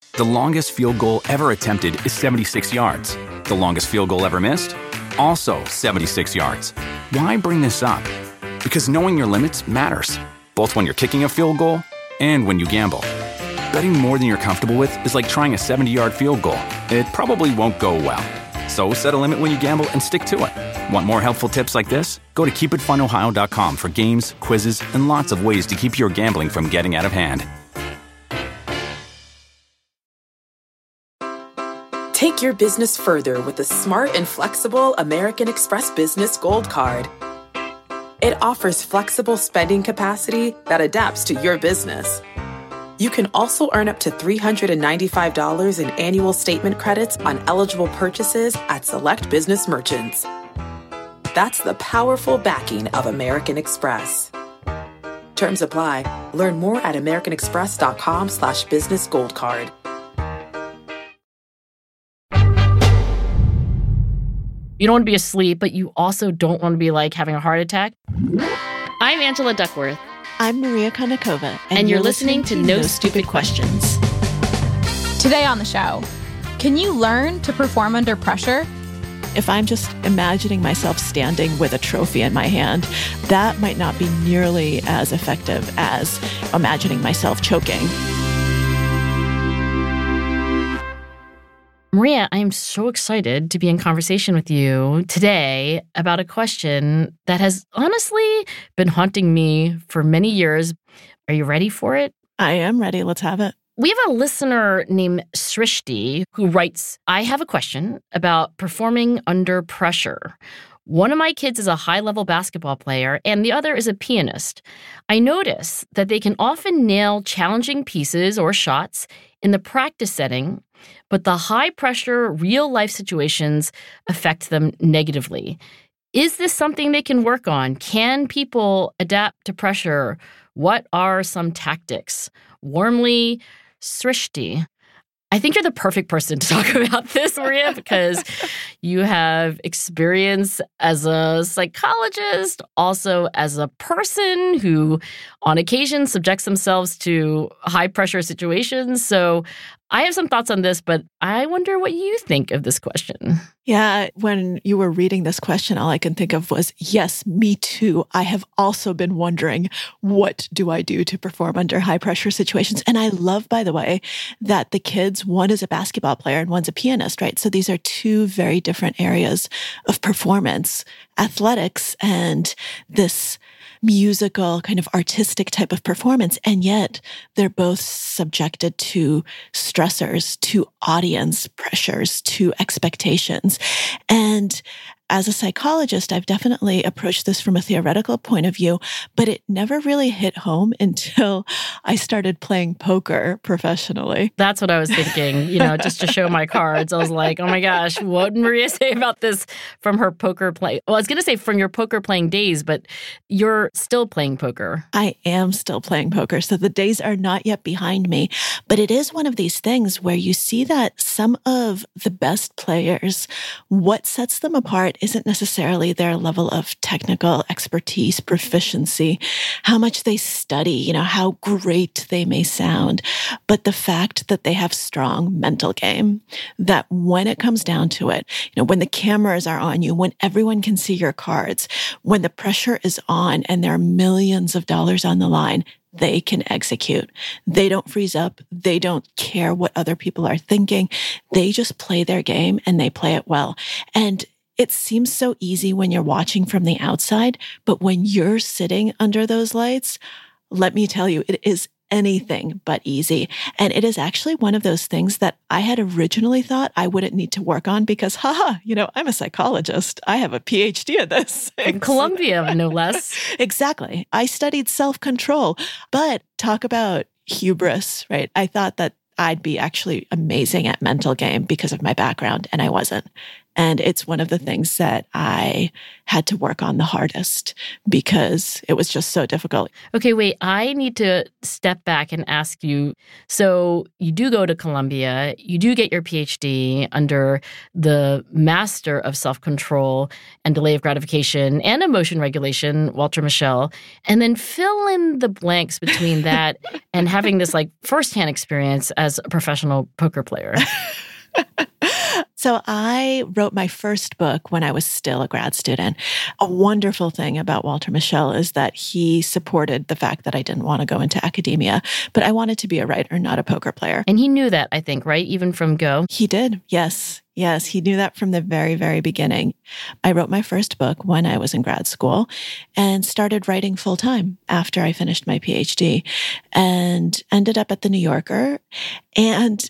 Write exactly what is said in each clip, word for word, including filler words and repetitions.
The longest field goal ever attempted is seventy-six yards. The longest field goal ever missed? Also seventy-six yards. Why bring this up? Because knowing your limits matters, both when you're kicking a field goal and when you gamble. Betting more than you're comfortable with is like trying a seventy-yard field goal. It probably won't go well. So set a limit when you gamble and stick to it. Want more helpful tips like this? Go to keep it fun ohio dot com for games, quizzes, and lots of ways to keep your gambling from getting out of hand. Take your business further with the smart and flexible American Express Business Gold Card. It offers flexible spending capacity that adapts to your business. You can also earn up to three hundred ninety-five dollars in annual statement credits on eligible purchases at select business merchants. That's the powerful backing of American Express. Terms apply. Learn more at americanexpress.com slash business gold card. You don't want to be asleep, but you also don't want to be like having a heart attack. I'm Angela Duckworth. I'm Maria Konnikova. And, and you're, you're listening, listening to No Stupid Questions. Today on the show, can you learn to perform under pressure? If I'm just imagining myself standing with a trophy in my hand, that might not be nearly as effective as imagining myself choking. Maria, I am so excited to be in conversation with you today about a question that has honestly been haunting me for many years. Are you ready for it? I am ready. Let's have it. We have a listener named Srishti who writes, I have a question about performing under pressure. One of my kids is a high-level basketball player, and the other is a pianist. I notice that they can often nail challenging pieces or shots in the practice setting, but the high-pressure, real-life situations affect them negatively. Is this something they can work on? Can people adapt to pressure? What are some tactics? Warmly, Srishti. I think you're the perfect person to talk about this, Maria, because you have experience as a psychologist, also as a person who on occasion subjects themselves to high-pressure situations. So I have some thoughts on this, but I wonder what you think of this question. Yeah, when you were reading this question, all I can think of was, yes, me too. I have also been wondering, what do I do to perform under high-pressure situations? And I love, by the way, that the kids, one is a basketball player and one's a pianist, right? So these are two very different areas of performance, athletics and this musical kind of artistic type of performance. And yet they're both subjected to stressors, to audience pressures, to expectations. And as a psychologist, I've definitely approached this from a theoretical point of view, but it never really hit home until I started playing poker professionally. That's what I was thinking, you know, just to show my cards. I was like, oh my gosh, what did Maria say about this from her poker play? Well, I was going to say from your poker playing days, but you're still playing poker. I am still playing poker, so the days are not yet behind me. But it is one of these things where you see that some of the best players, what sets them apart isn't necessarily their level of technical expertise, proficiency, how much they study, you know, how great they may sound, but the fact that they have strong mental game, that when it comes down to it, you know, when the cameras are on you, when everyone can see your cards, when the pressure is on and there are millions of dollars on the line, they can execute. They don't freeze up. They don't care what other people are thinking. They just play their game and they play it well. And it seems so easy when you're watching from the outside, but when you're sitting under those lights, let me tell you, it is anything but easy. And it is actually one of those things that I had originally thought I wouldn't need to work on because, haha, you know, I'm a psychologist. I have a P H D in this. From Columbia, no less. Exactly. I studied self-control, but talk about hubris, right? I thought that I'd be actually amazing at mental game because of my background, and I wasn't. And it's one of the things that I had to work on the hardest because it was just so difficult. Okay, wait, I need to step back and ask you. So you do go to Columbia, you do get your P H D under the master of self-control and delay of gratification and emotion regulation, Walter Mischel, and then fill in the blanks between that and having this like firsthand experience as a professional poker player. So I wrote my first book when I was still a grad student. A wonderful thing about Walter Mischel is that he supported the fact that I didn't want to go into academia, but I wanted to be a writer, not a poker player. And he knew that, I think, right? Even from go? He did. Yes. Yes. He knew that from the very, very beginning. I wrote my first book when I was in grad school and started writing full time after I finished my P H D and ended up at the New Yorker. And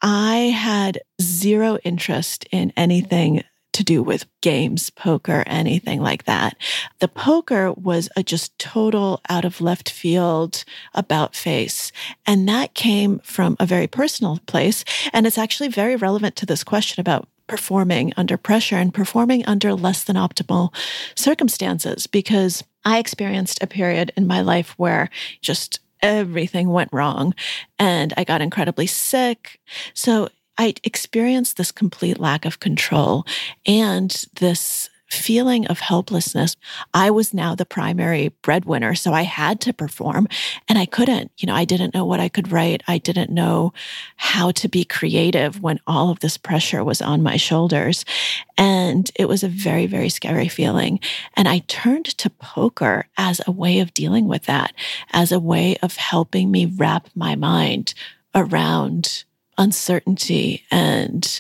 I had zero interest in anything to do with games, poker, anything like that. The poker was a just total out of left field about face. And that came from a very personal place. And it's actually very relevant to this question about performing under pressure and performing under less than optimal circumstances, because I experienced a period in my life where just everything went wrong and I got incredibly sick. So I experienced this complete lack of control and this feeling of helplessness. I was now the primary breadwinner, so I had to perform and I couldn't. You know, I didn't know what I could write. I didn't know how to be creative when all of this pressure was on my shoulders. And it was a very, very scary feeling. And I turned to poker as a way of dealing with that, as a way of helping me wrap my mind around uncertainty and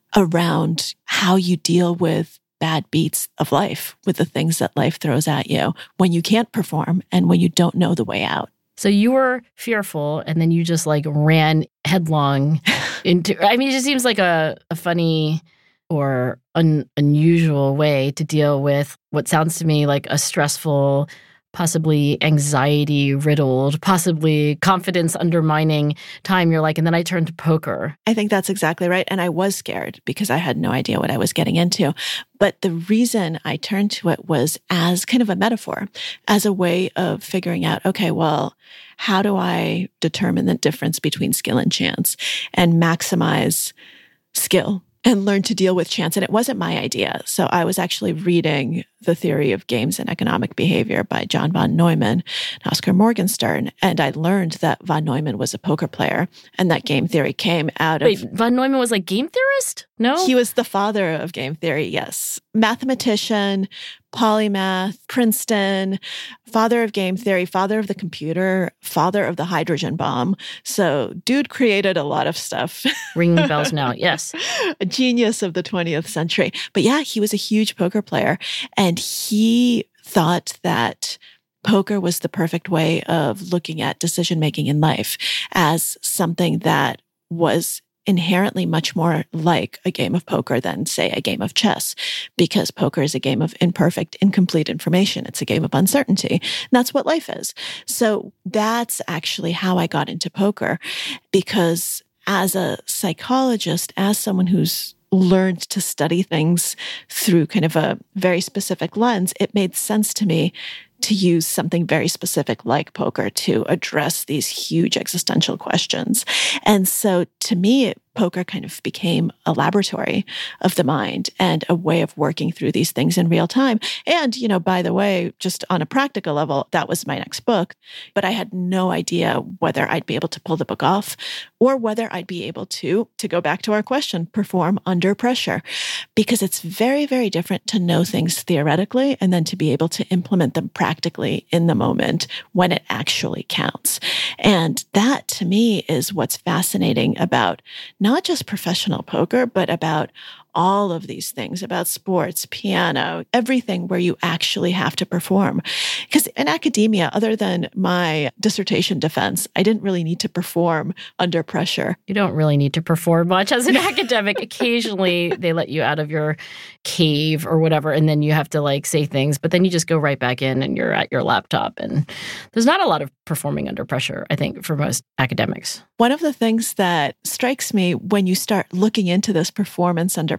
around how you deal with bad beats of life, with the things that life throws at you when you can't perform and when you don't know the way out. So you were fearful and then you just like ran headlong into, I mean, it just seems like a, a funny or un, unusual way to deal with what sounds to me like a stressful, possibly anxiety riddled, possibly confidence undermining time. You're like, and then I turned to poker. I think that's exactly right. And I was scared because I had no idea what I was getting into. But the reason I turned to it was as kind of a metaphor, as a way of figuring out, okay, well, how do I determine the difference between skill and chance and maximize skill and learn to deal with chance? And it wasn't my idea. So I was actually reading The Theory of Games and Economic Behavior by John von Neumann and Oscar Morgenstern. And I learned that von Neumann was a poker player and that game theory came out of... Wait, von Neumann was like game theorist? No? He was the father of game theory, yes. Mathematician, polymath, Princeton, father of game theory, father of the computer, father of the hydrogen bomb. So dude created a lot of stuff. Ringing bells now, yes. A genius of the twentieth century. But yeah, he was a huge poker player. And he thought that poker was the perfect way of looking at decision-making in life as something that was inherently much more like a game of poker than, say, a game of chess, because poker is a game of imperfect, incomplete information. It's a game of uncertainty. And that's what life is. So that's actually how I got into poker, because as a psychologist, as someone who's learned to study things through kind of a very specific lens, it made sense to me to use something very specific like poker to address these huge existential questions. And so to me, poker kind of became a laboratory of the mind and a way of working through these things in real time. And, you know, by the way, just on a practical level, that was my next book. But I had no idea whether I'd be able to pull the book off or whether I'd be able to, to go back to our question, perform under pressure. Because it's very, very different to know things theoretically and then to be able to implement them practically in the moment when it actually counts. And that, to me, is what's fascinating about not just professional poker, but about all of these things, about sports, piano, everything where you actually have to perform. Because in academia, other than my dissertation defense, I didn't really need to perform under pressure. You don't really need to perform much as an academic. Occasionally, they let you out of your cave or whatever, and then you have to like say things, but then you just go right back in and you're at your laptop. And there's not a lot of performing under pressure, I think, for most academics. One of the things that strikes me when you start looking into this performance under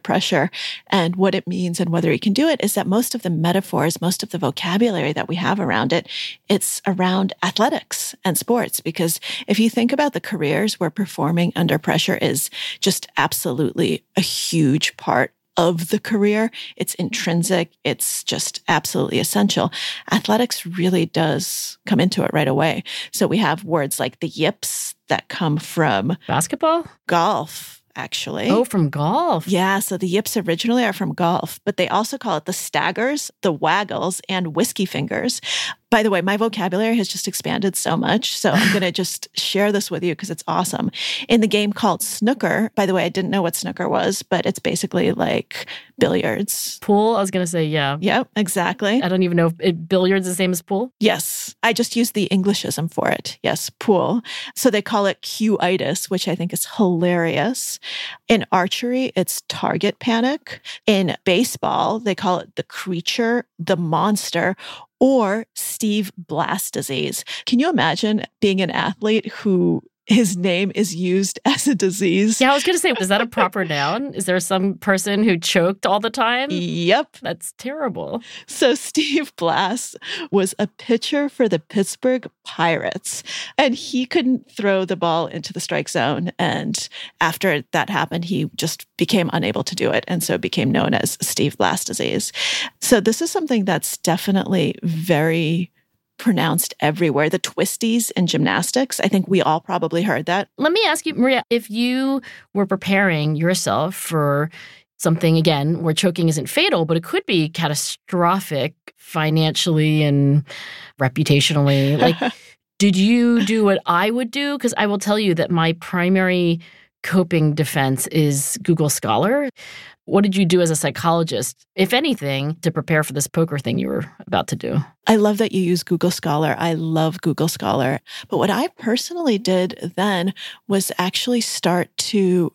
pressure and what it means and whether he can do it is that most of the metaphors, most of the vocabulary that we have around it, it's around athletics and sports. Because if you think about the careers where performing under pressure is just absolutely a huge part of the career, it's intrinsic, it's just absolutely essential. Athletics really does come into it right away. So we have words like the yips that come from basketball, golf, actually. Oh, from golf. Yeah, so the yips originally are from golf, but they also call it the staggers, the waggles, and whiskey fingers. By the way, my vocabulary has just expanded so much, so I'm going to just share this with you because it's awesome. In the game called snooker, by the way, I didn't know what snooker was, but it's basically like billiards. Pool, I was going to say, yeah. Yep, exactly. I don't even know if it, billiards is the same as pool. Yes, I just used the Englishism for it. Yes, pool. So they call it Q-itis, which I think is hilarious. In archery, it's target panic. In baseball, they call it the creature, the monster, or Steve Blast disease. Can you imagine being an athlete who his name is used as a disease? Yeah, I was going to say, is that a proper noun? Is there some person who choked all the time? Yep. That's terrible. So Steve Blast was a pitcher for the Pittsburgh Pirates, and he couldn't throw the ball into the strike zone. And after that happened, he just became unable to do it, and so it became known as Steve Blast disease. So this is something that's definitely very pronounced everywhere. The twisties in gymnastics, I think we all probably heard that. Let me ask you, Maria, if you were preparing yourself for something, again, where choking isn't fatal, but it could be catastrophic financially and reputationally, like, did you do what I would do? Because I will tell you that my primary coping defense is Google Scholar. What did you do as a psychologist, if anything, to prepare for this poker thing you were about to do? I love that you use Google Scholar. I love Google Scholar. But what I personally did then was actually start to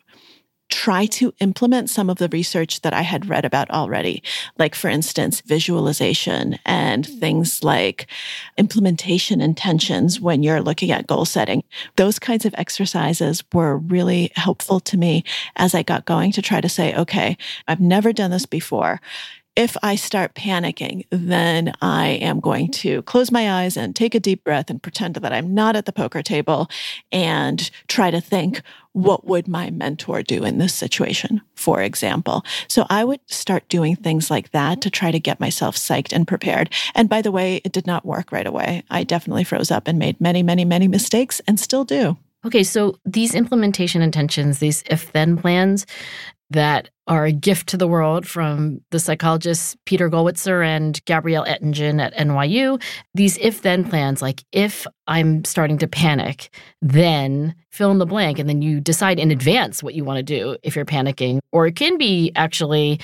try to implement some of the research that I had read about already. Like, for instance, visualization and things like implementation intentions when you're looking at goal setting. Those kinds of exercises were really helpful to me as I got going to try to say, okay, I've never done this before. If I start panicking, then I am going to close my eyes and take a deep breath and pretend that I'm not at the poker table and try to think, what would my mentor do in this situation, for example? So I would start doing things like that to try to get myself psyched and prepared. And by the way, it did not work right away. I definitely froze up and made many, many, many mistakes and still do. Okay, so these implementation intentions, these if-then plans that are a gift to the world from the psychologists Peter Gollwitzer and Gabrielle Ettingen at N Y U, these if-then plans, like if I'm starting to panic, then fill in the blank, and then you decide in advance what you want to do if you're panicking. Or it can be actually,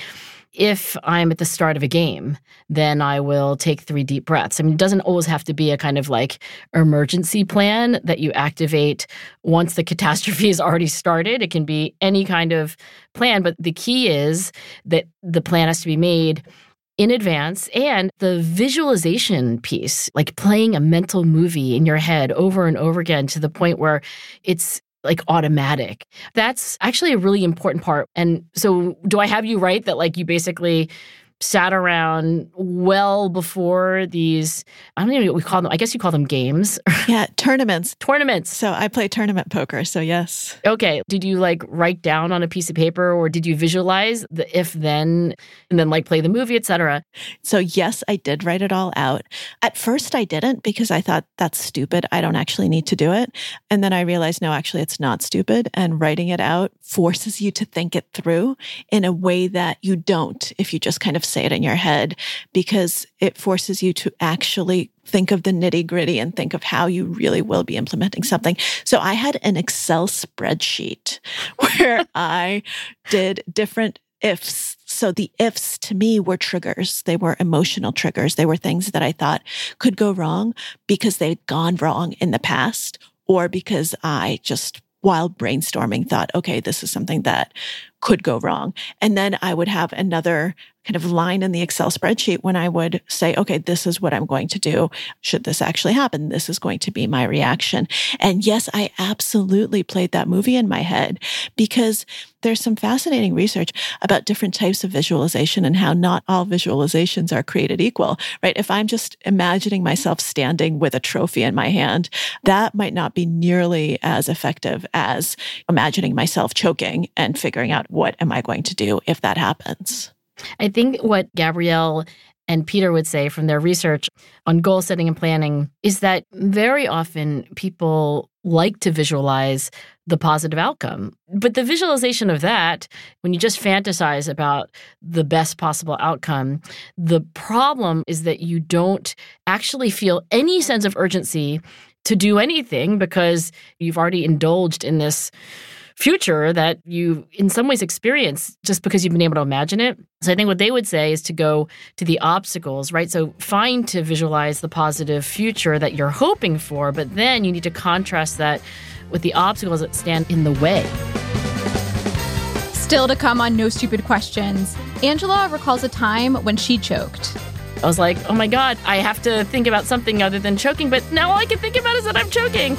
if I'm at the start of a game, then I will take three deep breaths. I mean, it doesn't always have to be a kind of like emergency plan that you activate once the catastrophe is already started. It can be any kind of plan, but the key is that the plan has to be made in advance, and the visualization piece, like playing a mental movie in your head over and over again to the point where it's like automatic. That's actually a really important part. And so do I have you right that like you basically sat around well before these, I don't even know what we call them. I guess you call them games. Yeah, tournaments. Tournaments. So I play tournament poker, so yes. Okay. Did you like write down on a piece of paper, or did you visualize the if-then and then like play the movie, et cetera? So yes, I did write it all out. At first I didn't because I thought that's stupid. I don't actually need to do it. And then I realized, no, actually it's not stupid. And writing it out forces you to think it through in a way that you don't if you just kind of say it in your head, because it forces you to actually think of the nitty gritty and think of how you really will be implementing something. So I had an Excel spreadsheet where I did different ifs. So the ifs to me were triggers. They were emotional triggers. They were things that I thought could go wrong because they'd gone wrong in the past, or because I just, while brainstorming, thought, okay, this is something that could go wrong. And then I would have another kind of line in the Excel spreadsheet when I would say, okay, this is what I'm going to do. Should this actually happen, this is going to be my reaction. And yes, I absolutely played that movie in my head, because there's some fascinating research about different types of visualization and how not all visualizations are created equal, right? If I'm just imagining myself standing with a trophy in my hand, that might not be nearly as effective as imagining myself choking and figuring out what am I going to do if that happens. I think what Gabrielle and Peter would say from their research on goal setting and planning is that very often people like to visualize the positive outcome. But the visualization of that, when you just fantasize about the best possible outcome, the problem is that you don't actually feel any sense of urgency to do anything because you've already indulged in this future that you in some ways experience just because you've been able to imagine it. So I think what they would say is to go to the obstacles, right? So fine to visualize the positive future that you're hoping for, but then you need to contrast that with the obstacles that stand in the way. Still to come on No Stupid Questions, Angela recalls a time when she choked. I was like, oh my God, I have to think about something other than choking, but now all I can think about is that I'm choking.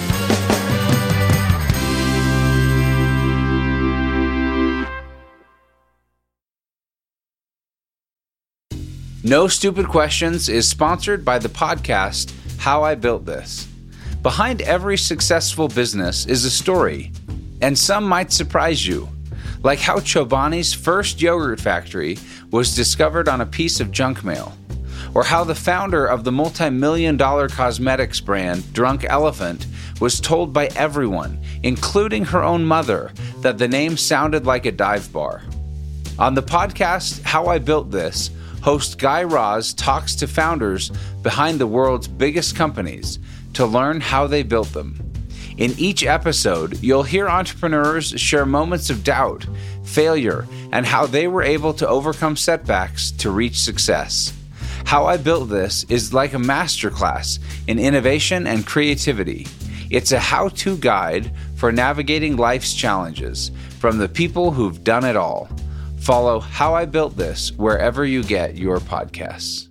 No Stupid Questions is sponsored by the podcast How I Built This. Behind every successful business is a story, and some might surprise you, like how Chobani's first yogurt factory was discovered on a piece of junk mail, or how the founder of the multi-million dollar cosmetics brand Drunk Elephant was told by everyone, including her own mother, that the name sounded like a dive bar. On the podcast How I Built This, host Guy Raz talks to founders behind the world's biggest companies to learn how they built them. In each episode, you'll hear entrepreneurs share moments of doubt, failure, and how they were able to overcome setbacks to reach success. How I Built This is like a masterclass in innovation and creativity. It's a how-to guide for navigating life's challenges from the people who've done it all. Follow How I Built This wherever you get your podcasts.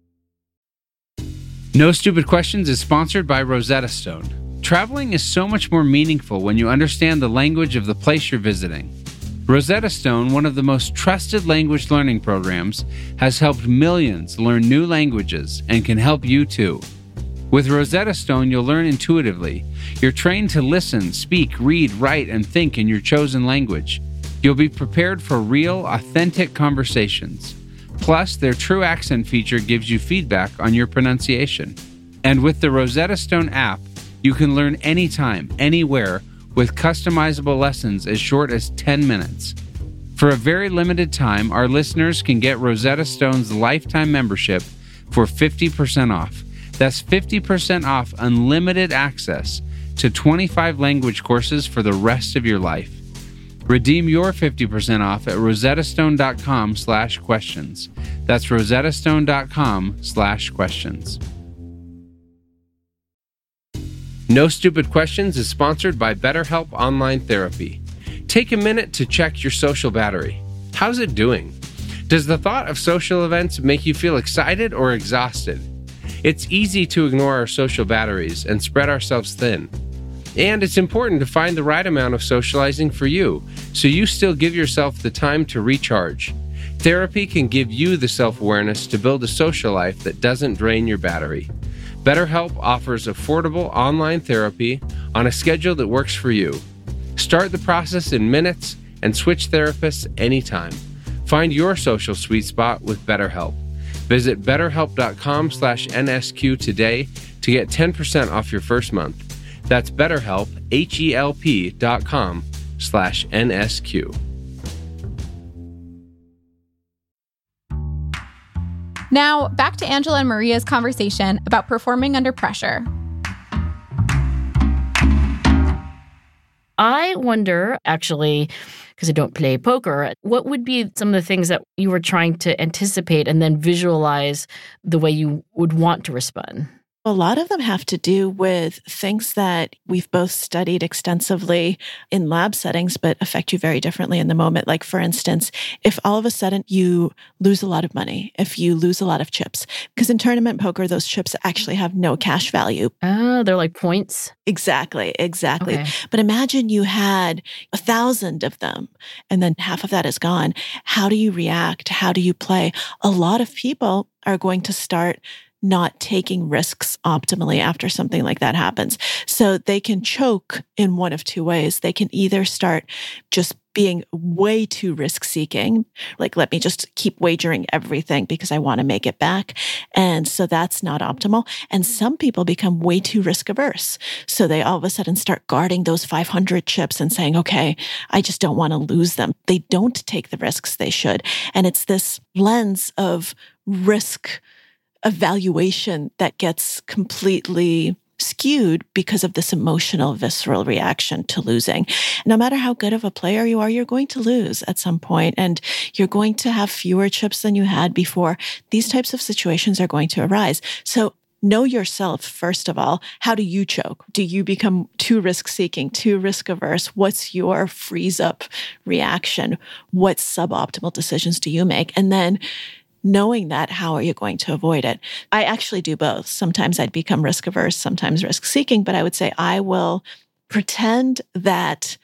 No Stupid Questions is sponsored by Rosetta Stone. Traveling is so much more meaningful when you understand the language of the place you're visiting. Rosetta Stone, one of the most trusted language learning programs, has helped millions learn new languages and can help you too. With Rosetta Stone, you'll learn intuitively. You're trained to listen, speak, read, write, and think in your chosen language. You'll be prepared for real, authentic conversations. Plus, their True Accent feature gives you feedback on your pronunciation. And with the Rosetta Stone app, you can learn anytime, anywhere, with customizable lessons as short as ten minutes. For a very limited time, our listeners can get Rosetta Stone's lifetime membership for fifty percent off. That's fifty percent off unlimited access to twenty-five language courses for the rest of your life. Redeem your fifty percent off at rosettastone.com slash questions. That's rosettastone.com slash questions. No Stupid Questions is sponsored by BetterHelp Online Therapy. Take a minute to check your social battery. How's it doing? Does the thought of social events make you feel excited or exhausted? It's easy to ignore our social batteries and spread ourselves thin. And it's important to find the right amount of socializing for you, so you still give yourself the time to recharge. Therapy can give you the self-awareness to build a social life that doesn't drain your battery. BetterHelp offers affordable online therapy on a schedule that works for you. Start the process in minutes and switch therapists anytime. Find your social sweet spot with BetterHelp. Visit betterhelp.com slash NSQ today to get ten percent off your first month. That's BetterHelp, H-E-L-P dot com slash NSQ. Now, back to Angela and Maria's conversation about performing under pressure. I wonder, actually, because I don't play poker, what would be some of the things that you were trying to anticipate and then visualize the way you would want to respond? A lot of them have to do with things that we've both studied extensively in lab settings, but affect you very differently in the moment. Like, for instance, if all of a sudden you lose a lot of money, if you lose a lot of chips, because in tournament poker, those chips actually have no cash value. Oh, they're like points? Exactly, exactly. Okay. But imagine you had a thousand of them and then half of that is gone. How do you react? How do you play? A lot of people are going to start not taking risks optimally after something like that happens. So they can choke in one of two ways. They can either start just being way too risk-seeking, like, let me just keep wagering everything because I want to make it back. And so that's not optimal. And some people become way too risk-averse. So they all of a sudden start guarding those five hundred chips and saying, okay, I just don't want to lose them. They don't take the risks they should. And it's this lens of risk evaluation that gets completely skewed because of this emotional, visceral reaction to losing. No matter how good of a player you are, you're going to lose at some point, and you're going to have fewer chips than you had before. These types of situations are going to arise. So know yourself, first of all. How do you choke? Do you become too risk-seeking, too risk-averse? What's your freeze-up reaction? What suboptimal decisions do you make? And then knowing that, how are you going to avoid it? I actually do both. Sometimes I'd become risk averse, sometimes risk seeking, but I would say I will pretend that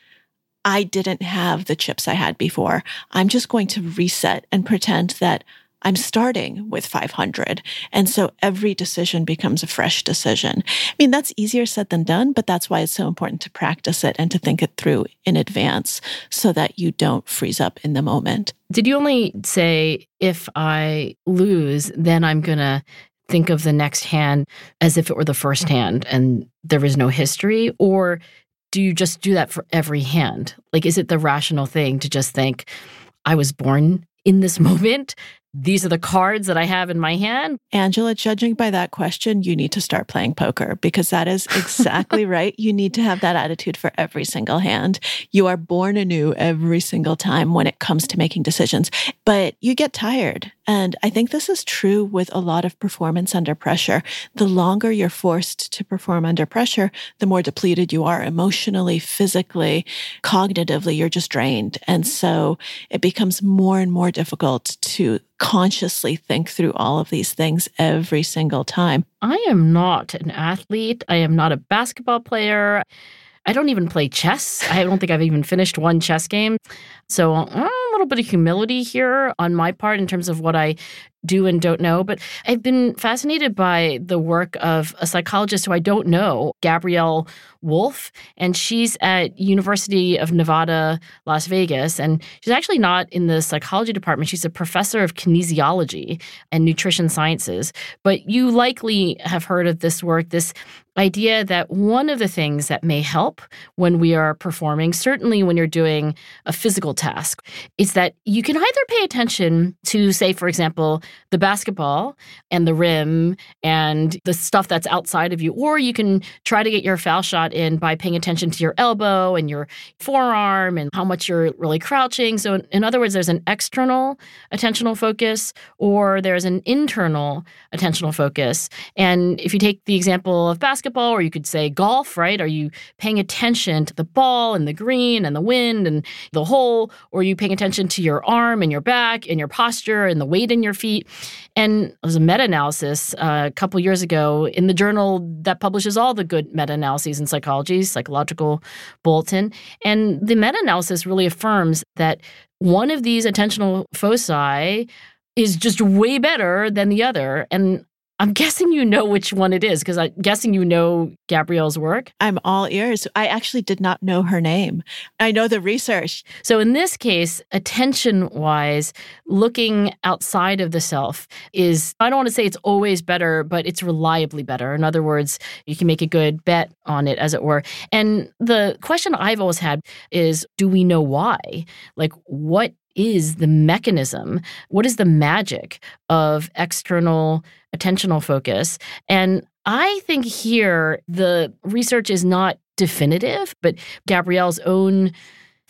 I didn't have the chips I had before. I'm just going to reset and pretend that I'm starting with five hundred. And so every decision becomes a fresh decision. I mean, that's easier said than done, but that's why it's so important to practice it and to think it through in advance so that you don't freeze up in the moment. Did you only say, if I lose, then I'm going to think of the next hand as if it were the first hand and there is no history? Or do you just do that for every hand? Like, is it the rational thing to just think, I was born in this moment? These are the cards that I have in my hand? Angela, judging by that question, you need to start playing poker, because that is exactly right. You need to have that attitude for every single hand. You are born anew every single time when it comes to making decisions, but you get tired. And I think this is true with a lot of performance under pressure. The longer you're forced to perform under pressure, the more depleted you are emotionally, physically, cognitively. You're just drained. And so it becomes more and more difficult to consciously think through all of these things every single time. I am not an athlete. I am not a basketball player. I don't even play chess. I don't think I've even finished one chess game. So uh, a little bit of humility here on my part in terms of what I do and don't know. But I've been fascinated by the work of a psychologist who I don't know, Gabrielle Wolf, and she's at University of Nevada, Las Vegas. And she's actually not in the psychology department. She's a professor of kinesiology and nutrition sciences. But you likely have heard of this work, this idea that one of the things that may help when we are performing, certainly when you're doing a physical task, is that you can either pay attention to, say, for example, the basketball and the rim and the stuff that's outside of you, or you can try to get your foul shot in by paying attention to your elbow and your forearm and how much you're really crouching. So in, in other words, there's an external attentional focus or there's an internal attentional focus. And if you take the example of basketball, or you could say golf, right? Are you paying attention to the ball and the green and the wind and the hole, or are you paying attention to your arm and your back and your posture and the weight in your feet? And there was a meta-analysis uh, a couple years ago in the journal that publishes all the good meta-analyses in psychology, Psychological Bulletin. And the meta-analysis really affirms that one of these attentional foci is just way better than the other. And I'm guessing you know which one it is, because I'm guessing you know Gabrielle's work. I'm all ears. I actually did not know her name. I know the research. So in this case, attention-wise, looking outside of the self is, I don't want to say it's always better, but it's reliably better. In other words, you can make a good bet on it, as it were. And the question I've always had is, do we know why? Like, what is the mechanism? What is the magic of external attentional focus? And I think here the research is not definitive, but Gabrielle's own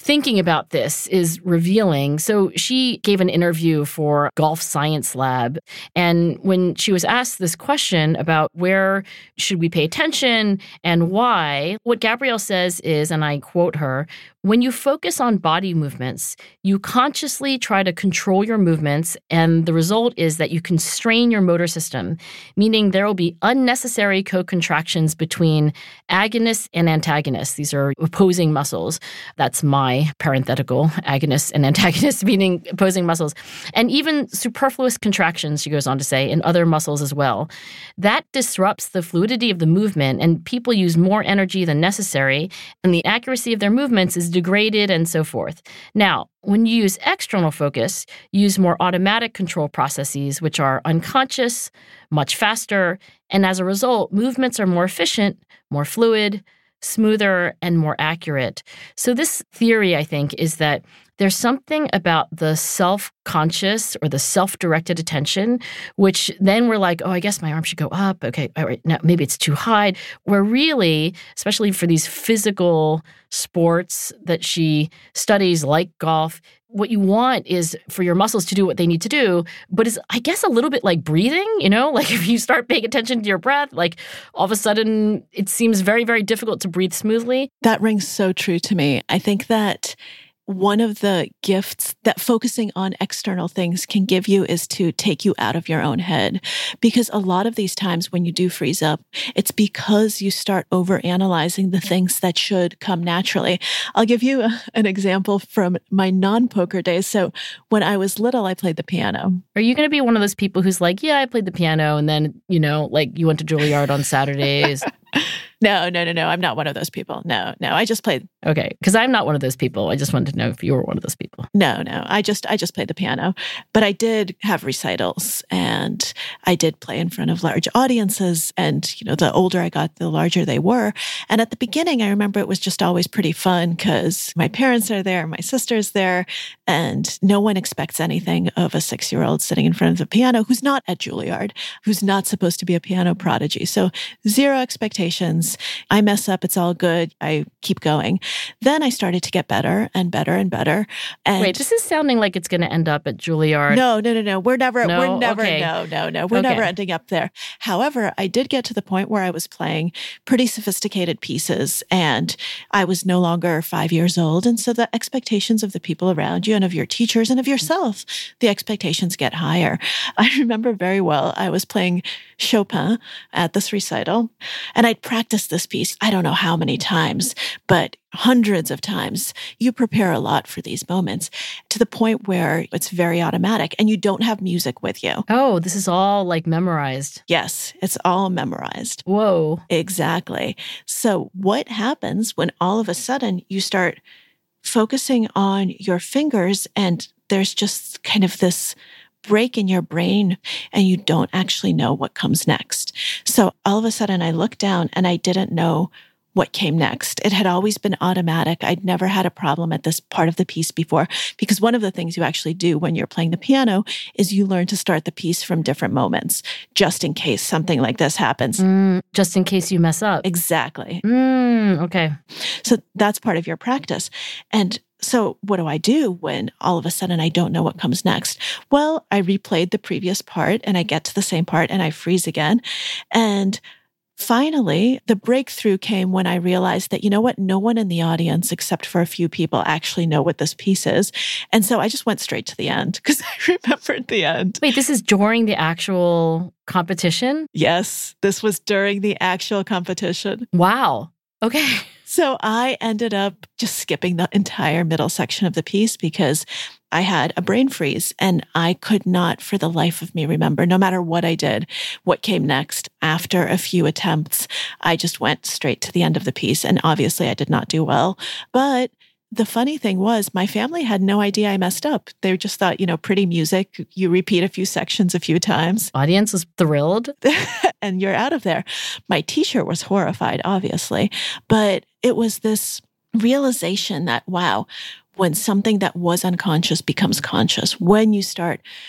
thinking about this is revealing. So she gave an interview for Golf Science Lab. And when she was asked this question about where should we pay attention and why, what Gabrielle says is, and I quote her, "When you focus on body movements, you consciously try to control your movements, and the result is that you constrain your motor system, meaning there will be unnecessary co-contractions between agonists and antagonists. These are opposing muscles. That's my parenthetical, agonists and antagonists, meaning opposing muscles. And even superfluous contractions," she goes on to say, "in other muscles as well. That disrupts the fluidity of the movement, and people use more energy than necessary, and the accuracy of their movements is degraded and so forth. Now, when you use external focus, you use more automatic control processes, which are unconscious, much faster, and as a result, movements are more efficient, more fluid, smoother, and more accurate." So this theory, I think, is that there's something about the self-conscious or the self-directed attention, which then we're like, oh, I guess my arm should go up. Okay, all right, now maybe it's too high. Where really, especially for these physical sports that she studies, like golf, what you want is for your muscles to do what they need to do, but it's, I guess, a little bit like breathing, you know? Like if you start paying attention to your breath, like all of a sudden it seems very, very difficult to breathe smoothly. That rings so true to me. I think that one of the gifts that focusing on external things can give you is to take you out of your own head. Because a lot of these times when you do freeze up, it's because you start overanalyzing the things that should come naturally. I'll give you a, an example from my non-poker days. So when I was little, I played the piano. Are you going to be one of those people who's like, yeah, I played the piano, and then, you know, like you went to Juilliard on Saturdays? No, no, no, no. I'm not one of those people. No, no. I just played. Okay, because I'm not one of those people. I just wanted to know if you were one of those people. No, no. I just, I just played the piano, but I did have recitals, and I did play in front of large audiences. And you know, the older I got, the larger they were. And at the beginning, I remember it was just always pretty fun because my parents are there, my sister's there, and no one expects anything of a six-year-old sitting in front of the piano who's not at Juilliard, who's not supposed to be a piano prodigy. So zero expectations. I mess up. It's all good. I keep going. Then I started to get better and better and better. And wait, this is sounding like it's going to end up at Juilliard. No, no, no, no. We're never, no? we're never, okay. no, no, no. We're okay. never ending up there. However, I did get to the point where I was playing pretty sophisticated pieces, and I was no longer five years old. And so the expectations of the people around you and of your teachers and of yourself, the expectations get higher. I remember very well, I was playing Chopin at this recital, and I'd practiced this piece, I don't know how many times, but hundreds of times. You prepare a lot for these moments to the point where it's very automatic and you don't have music with you. Oh, this is all like memorized. Yes, it's all memorized. Whoa. Exactly. So what happens when all of a sudden you start focusing on your fingers and there's just kind of this break in your brain and you don't actually know what comes next. So all of a sudden I looked down and I didn't know what came next. It had always been automatic. I'd never had a problem at this part of the piece before, because one of the things you actually do when you're playing the piano is you learn to start the piece from different moments, just in case something like this happens. Mm, just in case you mess up. Exactly. Mm, okay. So that's part of your practice. And so what do I do when all of a sudden I don't know what comes next? Well, I replayed the previous part and I get to the same part and I freeze again. And finally, the breakthrough came when I realized that, you know what, no one in the audience, except for a few people, actually know what this piece is. And so I just went straight to the end because I remembered the end. Wait, this is during the actual competition? Yes, this was during the actual competition. Wow. Okay. So I ended up just skipping the entire middle section of the piece because I had a brain freeze and I could not for the life of me remember, no matter what I did, what came next. After a few attempts, I just went straight to the end of the piece. And obviously I did not do well. But the funny thing was my family had no idea I messed up. They just thought, you know, pretty music, you repeat a few sections a few times. Audience was thrilled. And you're out of there. My teacher was horrified, obviously. But it was this realization that, wow, when something that was unconscious becomes conscious, when you start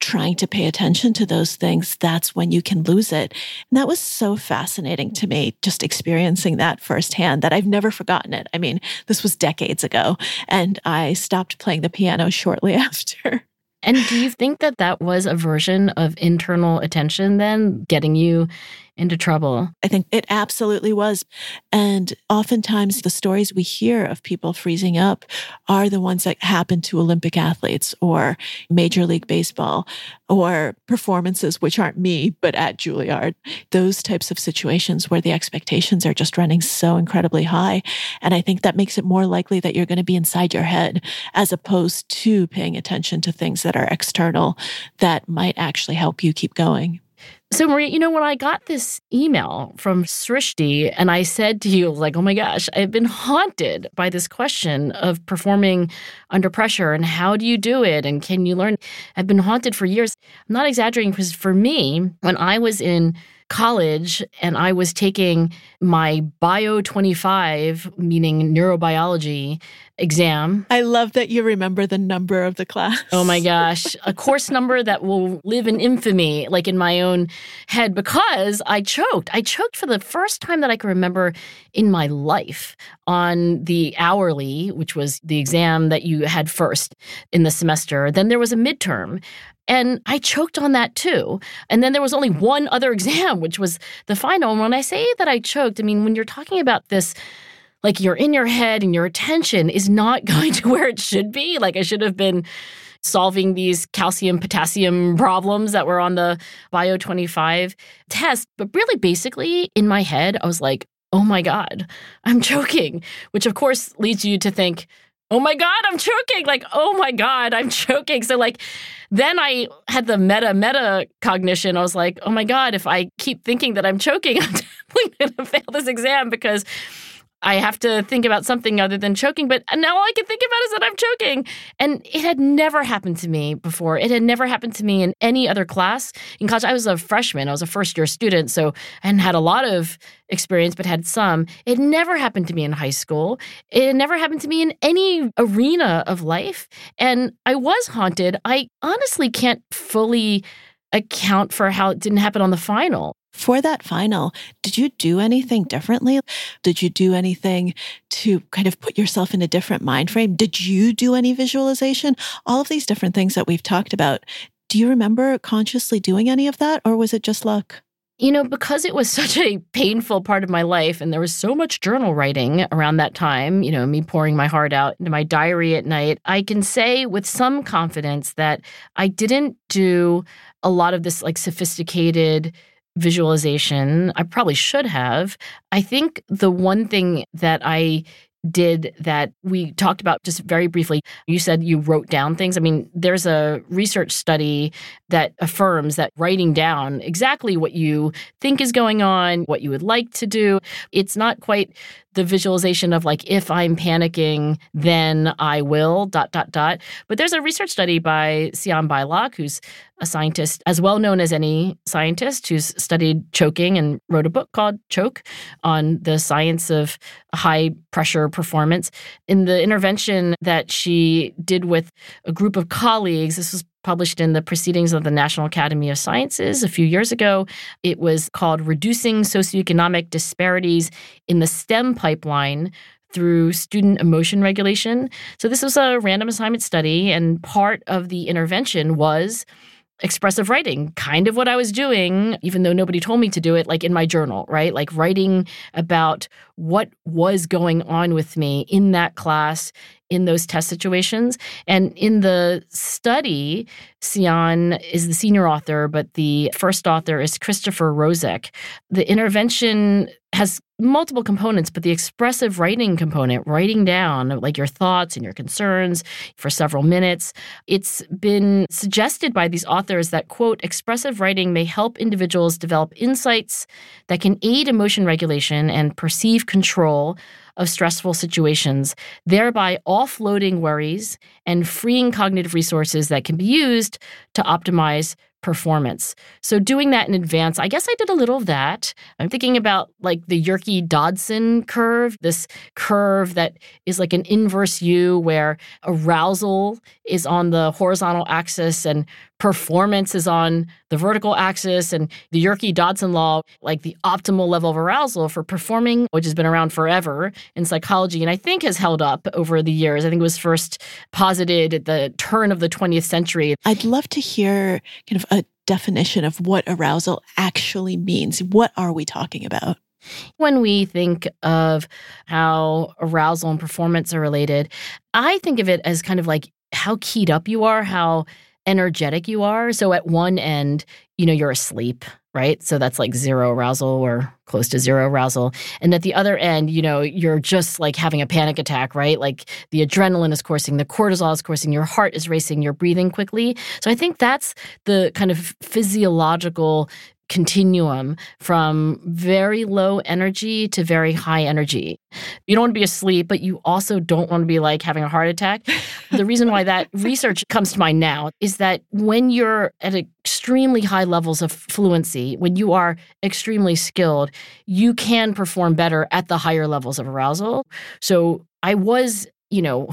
trying to pay attention to those things, that's when you can lose it. And that was so fascinating to me, just experiencing that firsthand, that I've never forgotten it. I mean, this was decades ago, and I stopped playing the piano shortly after. And do you think that that was a version of internal attention then, getting you into trouble? I think it absolutely was. And oftentimes the stories we hear of people freezing up are the ones that happen to Olympic athletes or Major League Baseball or performances, which aren't me, but at Juilliard. Those types of situations where the expectations are just running so incredibly high. And I think that makes it more likely that you're going to be inside your head as opposed to paying attention to things that are external that might actually help you keep going. So, Maria, you know, when I got this email from Srishti and I said to you, like, oh my gosh, I've been haunted by this question of performing under pressure and how do you do it and can you learn? I've been haunted for years. I'm not exaggerating because for me, when I was in college and I was taking my Bio twenty-five, meaning neurobiology exam. I love that you remember the number of the class. Oh my gosh. A course number that will live in infamy, like in my own head, because I choked. I choked for the first time that I can remember in my life on the hourly, which was the exam that you had first in the semester. Then there was a midterm. And I choked on that too. And then there was only one other exam, which was the final. And when I say that I choked, I mean, when you're talking about this, like you're in your head and your attention is not going to where it should be. Like I should have been solving these calcium, potassium problems that were on the Bio twenty-five test. But really, basically, in my head, I was like, oh my God, I'm choking, which of course leads you to think, oh my God, I'm choking. Like, oh my God, I'm choking. So like, then I had the meta, meta cognition. I was like, oh my God, if I keep thinking that I'm choking, I'm definitely going to fail this exam because I have to think about something other than choking. But now all I can think about is that I'm choking. And it had never happened to me before. It had never happened to me in any other class. In college, I was a freshman. I was a first-year student, so I hadn't had a lot of experience, but had some. It never happened to me in high school. It never happened to me in any arena of life. And I was haunted. I honestly can't fully account for how it didn't happen on the final. For that final, did you do anything differently? Did you do anything to kind of put yourself in a different mind frame? Did you do any visualization? All of these different things that we've talked about. Do you remember consciously doing any of that, or was it just luck? You know, because it was such a painful part of my life and there was so much journal writing around that time, you know, me pouring my heart out into my diary at night, I can say with some confidence that I didn't do a lot of this like sophisticated visualization. I probably should have. I think the one thing that I did that we talked about just very briefly, you said you wrote down things. I mean, there's a research study that affirms that writing down exactly what you think is going on, what you would like to do, it's not quite the visualization of like, if I'm panicking, then I will, dot, dot, dot. But there's a research study by Sian Beilock, who's a scientist as well known as any scientist, who's studied choking and wrote a book called Choke on the science of high pressure performance. In the intervention that she did with a group of colleagues, this was published in the Proceedings of the National Academy of Sciences a few years ago. It was called Reducing Socioeconomic Disparities in the STEM Pipeline through Student Emotion Regulation. So this was a random assignment study, and part of the intervention was expressive writing, kind of what I was doing, even though nobody told me to do it, like in my journal, right? Like writing about what was going on with me in that class, in those test situations. And in the study, Sian is the senior author, but the first author is Christopher Rozek. The intervention has multiple components, but the expressive writing component, writing down like your thoughts and your concerns for several minutes, it's been suggested by these authors that, quote, expressive writing may help individuals develop insights that can aid emotion regulation and perceive control of stressful situations, thereby offloading worries and freeing cognitive resources that can be used to optimize performance. So doing that in advance, I guess I did a little of that. I'm thinking about like the Yerke-Dodson curve, this curve that is like an inverse U where arousal is on the horizontal axis and performance is on the vertical axis, and the Yerke-Dodson law, like the optimal level of arousal for performing, which has been around forever in psychology, and I think has held up over the years. I think it was first posited at the turn of the twentieth century. I'd love to hear kind of a definition of what arousal actually means. What are we talking about? When we think of how arousal and performance are related, I think of it as kind of like how keyed up you are, how energetic you are. So at one end, you know, you're asleep, right? So that's like zero arousal or close to zero arousal. And at the other end, you know, you're just like having a panic attack, right? Like the adrenaline is coursing, the cortisol is coursing, your heart is racing, you're breathing quickly. So I think that's the kind of physiological continuum from very low energy to very high energy. You don't want to be asleep, but you also don't want to be like having a heart attack. The reason why that research comes to mind now is that when you're at extremely high levels of fluency, when you are extremely skilled, you can perform better at the higher levels of arousal. So I was, you know,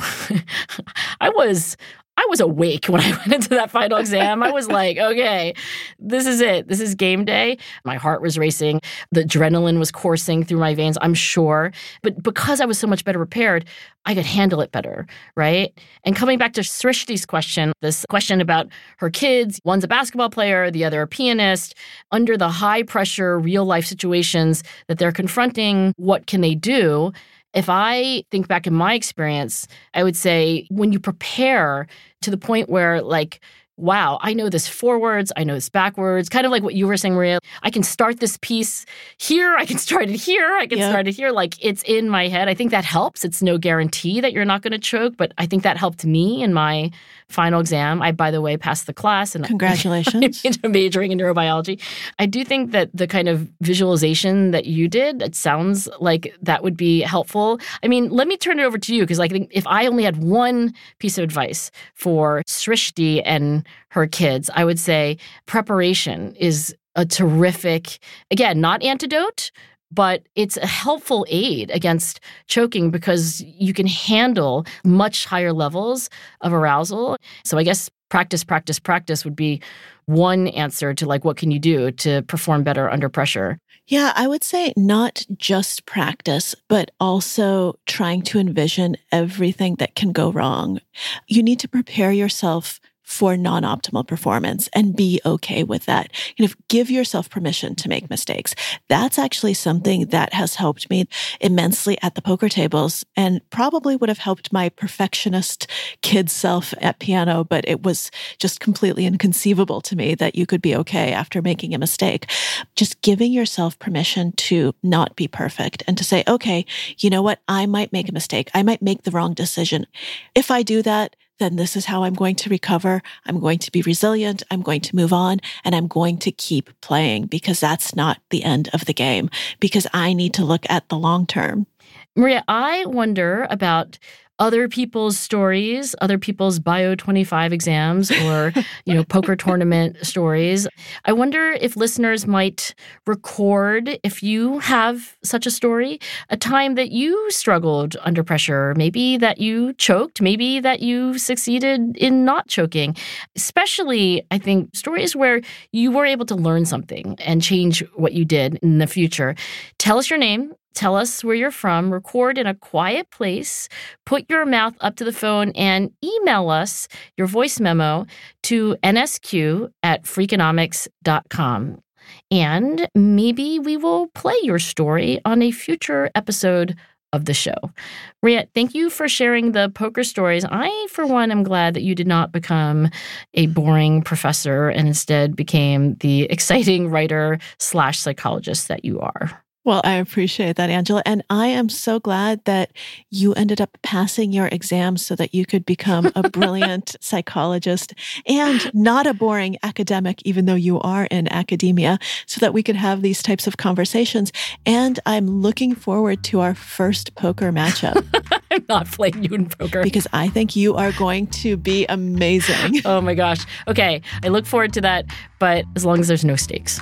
I was I was awake when I went into that final exam. I was like, okay, this is it. This is game day. My heart was racing. The adrenaline was coursing through my veins, I'm sure. But because I was so much better prepared, I could handle it better, right? And coming back to Srishti's question, this question about her kids, one's a basketball player, the other a pianist, under the high-pressure, real-life situations that they're confronting, what can they do? If I think back in my experience, I would say when you prepare to the point where like, wow, I know this forwards, I know this backwards, kind of like what you were saying, Maria. I can start this piece here, I can start it here, I can yep. start it here. Like it's in my head. I think that helps. It's no guarantee that you're not going to choke, but I think that helped me in my final exam. I, by the way, passed the class. And congratulations. I'm majoring in neurobiology. I do think that the kind of visualization that you did, it sounds like that would be helpful. I mean, let me turn it over to you because I think if I only had one piece of advice for Srishti and her kids, I would say preparation is a terrific, again, not antidote, but it's a helpful aid against choking because you can handle much higher levels of arousal. So I guess practice, practice, practice would be one answer to like, what can you do to perform better under pressure? Yeah, I would say not just practice, but also trying to envision everything that can go wrong. You need to prepare yourself for non-optimal performance and be okay with that. You know, give yourself permission to make mistakes. That's actually something that has helped me immensely at the poker tables and probably would have helped my perfectionist kid self at piano, but it was just completely inconceivable to me that you could be okay after making a mistake. Just giving yourself permission to not be perfect and to say, okay, you know what? I might make a mistake. I might make the wrong decision. If I do that, then this is how I'm going to recover. I'm going to be resilient. I'm going to move on and I'm going to keep playing because that's not the end of the game because I need to look at the long term. Maria, I wonder about other people's stories, other people's Bio twenty-five exams or, you know, poker tournament stories. I wonder if listeners might record, if you have such a story, a time that you struggled under pressure, maybe that you choked, maybe that you succeeded in not choking. Especially, I think, stories where you were able to learn something and change what you did in the future. Tell us your name. Tell us where you're from, record in a quiet place, put your mouth up to the phone, and email us your voice memo to N S Q at freakonomics dot com. And maybe we will play your story on a future episode of the show. Maria, thank you for sharing the poker stories. I, for one, am glad that you did not become a boring professor and instead became the exciting writer slash psychologist that you are. Well, I appreciate that, Angela. And I am so glad that you ended up passing your exams so that you could become a brilliant psychologist and not a boring academic, even though you are in academia, so that we could have these types of conversations. And I'm looking forward to our first poker matchup. I'm not playing you in poker. Because I think you are going to be amazing. Oh my gosh. Okay. I look forward to that, but as long as there's no stakes.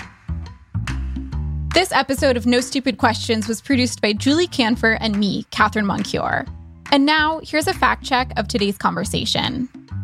This episode of No Stupid Questions was produced by Julie Canfor and me, Catherine Moncure. And now, here's a fact check of today's conversation.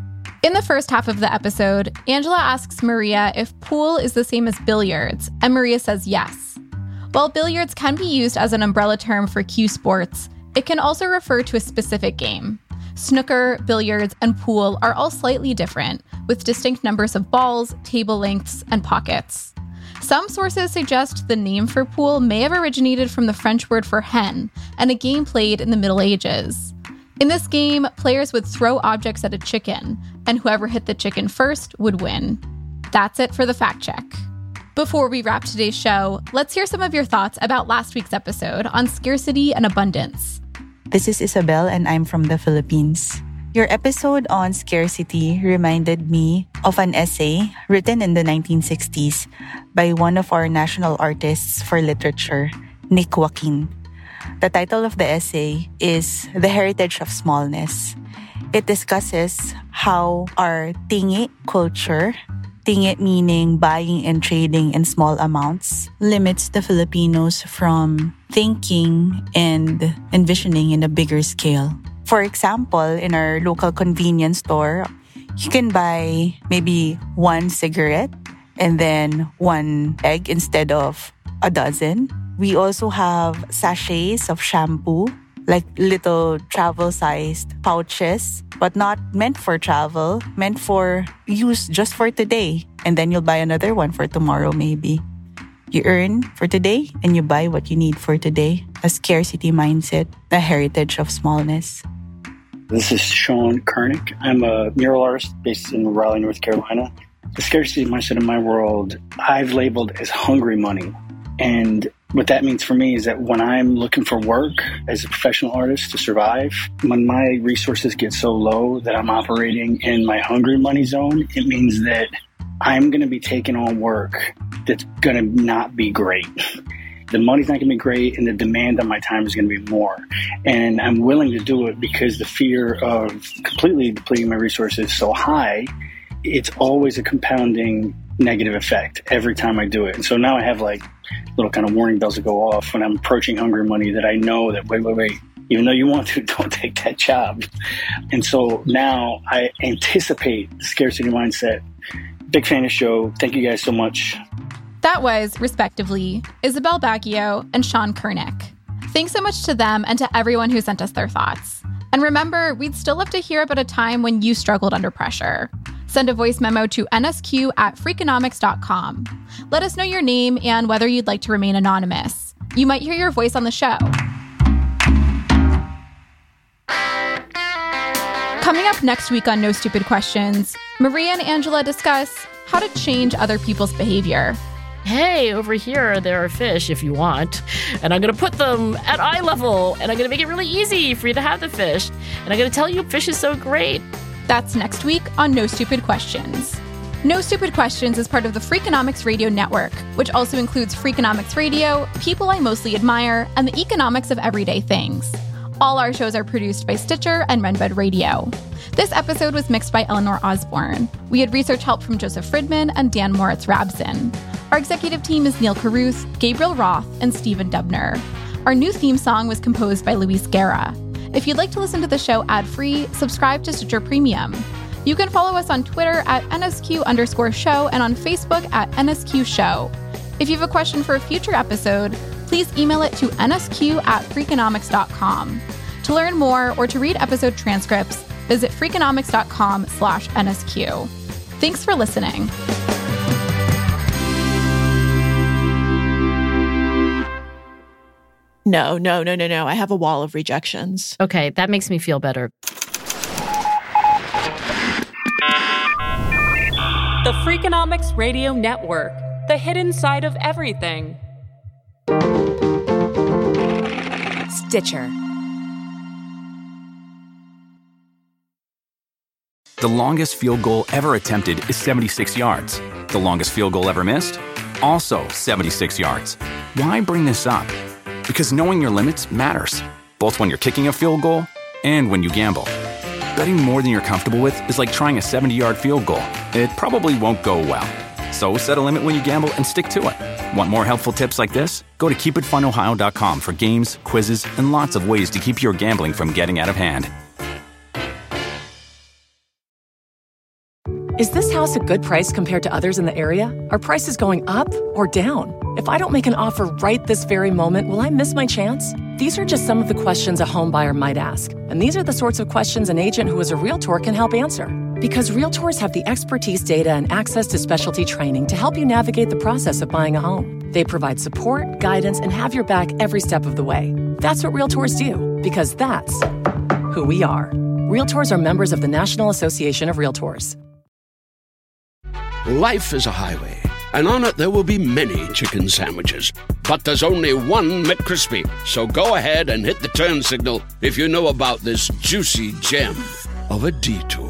In the first half of the episode, Angela asks Maria if pool is the same as billiards, and Maria says yes. While billiards can be used as an umbrella term for cue sports, it can also refer to a specific game. Snooker, billiards, and pool are all slightly different, with distinct numbers of balls, table lengths, and pockets. Some sources suggest the name for pool may have originated from the French word for hen, and a game played in the Middle Ages. In this game, players would throw objects at a chicken, and whoever hit the chicken first would win. That's it for the fact check. Before we wrap today's show, let's hear some of your thoughts about last week's episode on scarcity and abundance. This is Isabel, and I'm from the Philippines. Your episode on scarcity reminded me of an essay written in the nineteen sixties by one of our national artists for literature, Nick Joaquin. The title of the essay is The Heritage of Smallness. It discusses how our tingi culture, tingi meaning buying and trading in small amounts, limits the Filipinos from thinking and envisioning in a bigger scale. For example, in our local convenience store, you can buy maybe one cigarette and then one egg instead of a dozen. We also have sachets of shampoo, like little travel-sized pouches, but not meant for travel, meant for use just for today. And then you'll buy another one for tomorrow, maybe. You earn for today and you buy what you need for today. A scarcity mindset, the heritage of smallness. This is Sean Kernick. I'm a mural artist based in Raleigh, North Carolina. The scarcity mindset in my world, I've labeled as hungry money. And what that means for me is that when I'm looking for work as a professional artist to survive, when my resources get so low that I'm operating in my hungry money zone, it means that I'm going to be taking on work that's going to not be great. The money's not going to be great, and the demand on my time is going to be more. And I'm willing to do it because the fear of completely depleting my resources is so high, it's always a compounding negative effect every time I do it. And so now I have like little kind of warning bells that go off when I'm approaching hungry money, that I know that, wait, wait, wait, even though you want to, don't take that job. And so now I anticipate the scarcity mindset. Big fan of the show. Thank you guys so much. That was, respectively, Isabel Baggio and Sean Kernick. Thanks so much to them and to everyone who sent us their thoughts. And remember, we'd still love to hear about a time when you struggled under pressure. Send a voice memo to N S Q at freakonomics dot com. Let us know your name and whether you'd like to remain anonymous. You might hear your voice on the show. Coming up next week on No Stupid Questions, Maria and Angela discuss how to change other people's behavior. Hey, over here, there are fish if you want. And I'm going to put them at eye level. And I'm going to make it really easy for you to have the fish. And I'm going to tell you fish is so great. That's next week on No Stupid Questions. No Stupid Questions is part of the Freakonomics Radio Network, which also includes Freakonomics Radio, People I Mostly Admire, and the Economics of Everyday Things. All our shows are produced by Stitcher and Renbud Radio. This episode was mixed by Eleanor Osborne. We had research help from Joseph Fridman and Dan Moritz-Rabson. Our executive team is Neil Carruth, Gabriel Roth, and Stephen Dubner. Our new theme song was composed by Luis Guerra. If you'd like to listen to the show ad-free, subscribe to Stitcher Premium. You can follow us on Twitter at N S Q underscore show and on Facebook at N S Q show. If you have a question for a future episode, please email it to N S Q at freakonomics dot com. To learn more or to read episode transcripts, visit freakonomics dot com slash N S Q. Thanks for listening. No, no, no, no, no. I have a wall of rejections. Okay, that makes me feel better. The Freakonomics Radio Network, the hidden side of everything. Stitcher. The longest field goal ever attempted is seventy-six yards. The longest field goal ever missed? Also seventy-six yards. Why bring this up? Because knowing your limits matters, both when you're kicking a field goal and when you gamble. Betting more than you're comfortable with is like trying a seventy-yard field goal. It probably won't go well. So set a limit when you gamble and stick to it. Want more helpful tips like this? Go to keep it fun ohio dot com for games, quizzes, and lots of ways to keep your gambling from getting out of hand. Is this house a good price compared to others in the area? Are prices going up or down? If I don't make an offer right this very moment, will I miss my chance? These are just some of the questions a home buyer might ask. And these are the sorts of questions an agent who is a Realtor can help answer. Because Realtors have the expertise, data, and access to specialty training to help you navigate the process of buying a home. They provide support, guidance, and have your back every step of the way. That's what Realtors do, because that's who we are. Realtors are members of the National Association of Realtors. Life is a highway, and on it there will be many chicken sandwiches. But there's only one McCrispy. So go ahead and hit the turn signal if you know about this juicy gem of a detour.